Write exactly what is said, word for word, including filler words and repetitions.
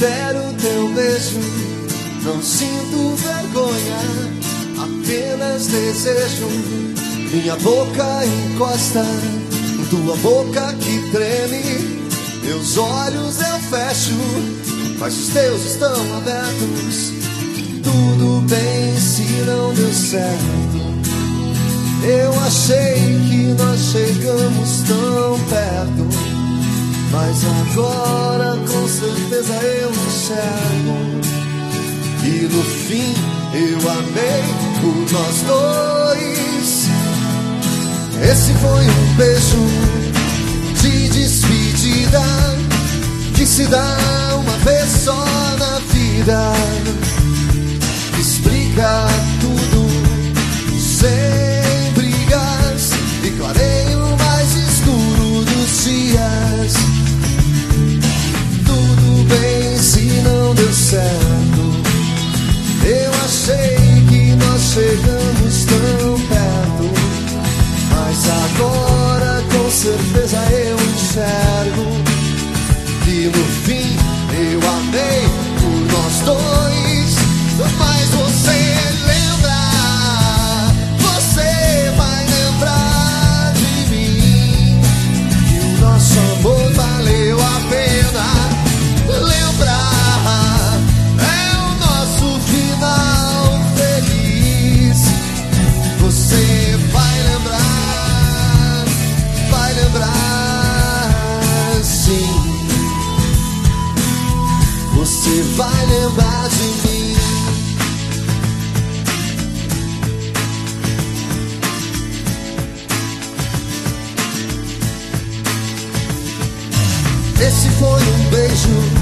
quero teu beijo, não sinto vergonha, apenas desejo. Minha boca encosta em tua boca que treme, meus olhos eu fecho, mas os teus estão abertos. Tudo bem se não deu certo, eu achei que nós chegamos tão perto, mas agora com certeza eu enxergo e no fim eu amei por nós dois. Esse foi um beijo de despedida que se dá uma vez só na vida. Explica tudo sem brigas e clareia o mais escuro dos dias. Tudo bem se não deu certo, eu achei que nós chegamos tão perto, mas agora com certeza eu enxergo que no fim eu amei por nós dois. Mas você lembra, você vai lembrar de mim, que o nosso amor valeu a pena. Lembrar é o nosso final feliz. Você vai lembrar, vai lembrar sim. Você vai lembrar de mim. Esse foi um beijo